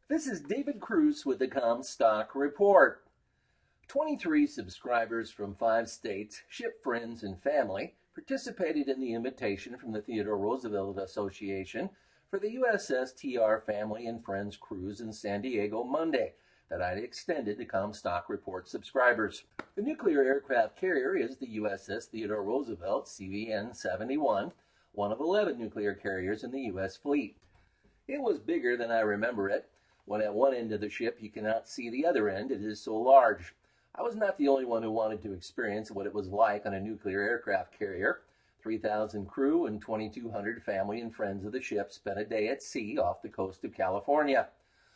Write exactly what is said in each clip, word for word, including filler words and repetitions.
This is David Cruz with the Comstock Report. twenty-three subscribers from five states, ship friends and family, participated in the invitation from the Theodore Roosevelt Association for the U S S T R Family and Friends Cruise in San Diego Monday that I'd extended to Comstock Report subscribers. The nuclear aircraft carrier is the U S S Theodore Roosevelt C V N seventy-one, one of eleven nuclear carriers in the U S fleet. It was bigger than I remember it. When at one end of the ship you cannot see the other end, it is so large. I was not the only one who wanted to experience what it was like on a nuclear aircraft carrier. three thousand crew and twenty-two hundred family and friends of the ship spent a day at sea off the coast of California.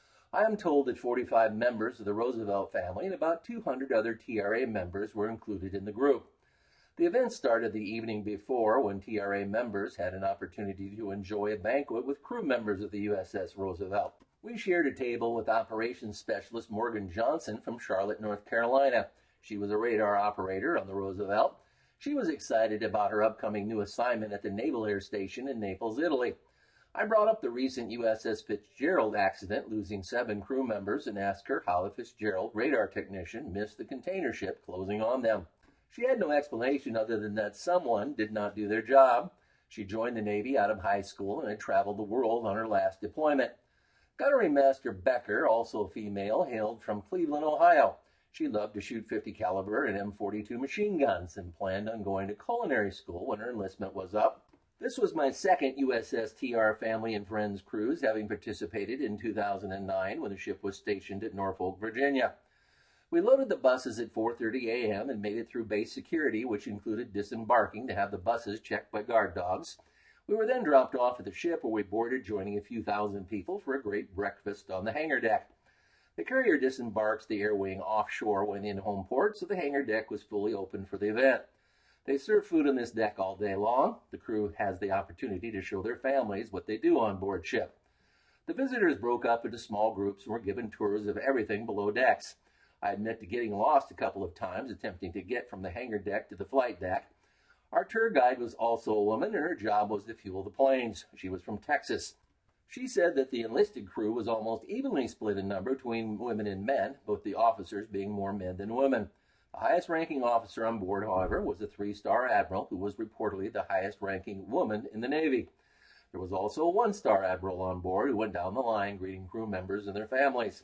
I am told that forty-five members of the Roosevelt family and about two hundred other T R A members were included in the group. The event started the evening before when T R A members had an opportunity to enjoy a banquet with crew members of the U S S Roosevelt. We shared a table with operations specialist Morgan Johnson from Charlotte, North Carolina. She was a radar operator on the Roosevelt. She was excited about her upcoming new assignment at the Naval Air Station in Naples, Italy. I brought up the recent U S S Fitzgerald accident, losing seven crew members, and asked her how the Fitzgerald radar technician missed the container ship closing on them. She had no explanation other than that someone did not do their job. She joined the Navy out of high school and had traveled the world on her last deployment. Gunnery Master Becker, also a female, hailed from Cleveland, Ohio. She loved to shoot fifty caliber and M forty-two machine guns and planned on going to culinary school when her enlistment was up. This was my second U S S T R Family and Friends cruise, having participated in two thousand nine when the ship was stationed at Norfolk, Virginia. We loaded the buses at four thirty a m and made it through base security, which included disembarking to have the buses checked by guard dogs. We were then dropped off at the ship where we boarded, joining a few thousand people for a great breakfast on the hangar deck. The carrier disembarks the air wing offshore when in home port, so the hangar deck was fully open for the event. They serve food on this deck all day long. The crew has the opportunity to show their families what they do on board ship. The visitors broke up into small groups and were given tours of everything below decks. I admit to getting lost a couple of times attempting to get from the hangar deck to the flight deck. Our tour guide was also a woman, and her job was to fuel the planes. She was from Texas. She said that the enlisted crew was almost evenly split in number between women and men, both the officers being more men than women. The highest-ranking officer on board, however, was a three-star admiral who was reportedly the highest-ranking woman in the Navy. There was also a one-star admiral on board who went down the line greeting crew members and their families.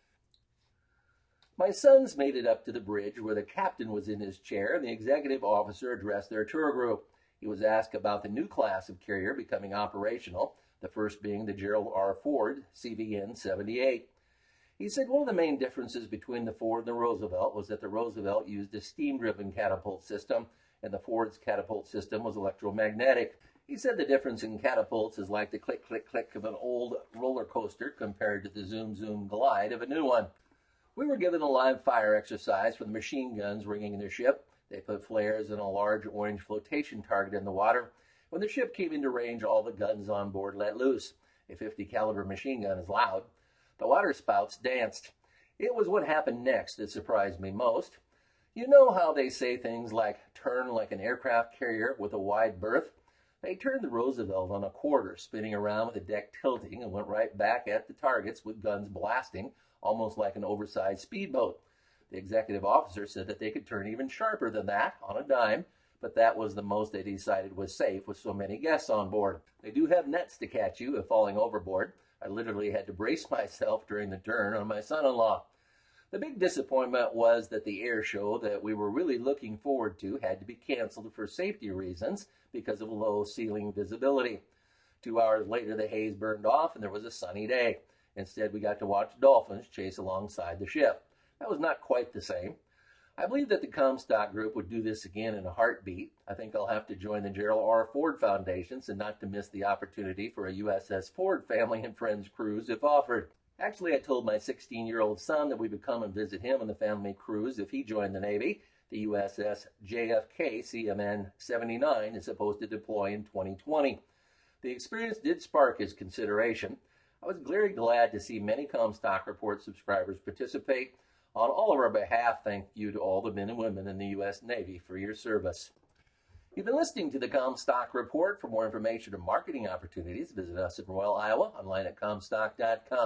My sons made it up to the bridge where the captain was in his chair and the executive officer addressed their tour group. He was asked about the new class of carrier becoming operational, the first being the Gerald R. Ford C V N seventy-eight. He said one of the main differences between the Ford and the Roosevelt was that the Roosevelt used a steam-driven catapult system and the Ford's catapult system was electromagnetic. He said the difference in catapults is like the click-click-click of an old roller coaster compared to the zoom-zoom glide of a new one. We were given a live fire exercise for the machine guns ringing in the ship. They put flares and a large orange flotation target in the water. When the ship came into range, all the guns on board let loose. A fifty caliber machine gun is loud. The water spouts danced. It was what happened next that surprised me most. You know how they say things like, turn like an aircraft carrier with a wide berth? They turned the Roosevelt on a quarter, spinning around with the deck tilting, and went right back at the targets with guns blasting, almost like an oversized speedboat. The executive officer said that they could turn even sharper than that on a dime, but that was the most they decided was safe with so many guests on board. They do have nets to catch you if falling overboard. I literally had to brace myself during the turn on my son-in-law. The big disappointment was that the air show that we were really looking forward to had to be canceled for safety reasons because of low ceiling visibility. Two hours later, the haze burned off and there was a sunny day. Instead, we got to watch dolphins chase alongside the ship. That was not quite the same. I believe that the Comstock Group would do this again in a heartbeat. I think I'll have to join the Gerald R. Ford Foundation and not to miss the opportunity for a U S S Ford Family and Friends cruise if offered. Actually, I told my sixteen-year-old son that we would come and visit him on the family cruise if he joined the Navy. The U S S J F K C M N seventy-nine is supposed to deploy in twenty twenty. The experience did spark his consideration. I was very glad to see many Comstock Report subscribers participate. On all of our behalf, thank you to all the men and women in the U S Navy for your service. You've been listening to the Comstock Report. For more information or marketing opportunities, visit us in Royal, Iowa, online at comstock dot com.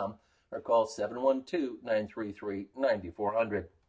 or call seven one two, nine three three, nine four zero zero.